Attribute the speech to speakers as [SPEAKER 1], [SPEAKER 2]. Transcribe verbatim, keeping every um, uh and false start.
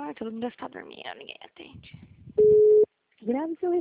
[SPEAKER 1] Ai, todo mundo deve estar dormindo, ninguém atende.
[SPEAKER 2] Grave seu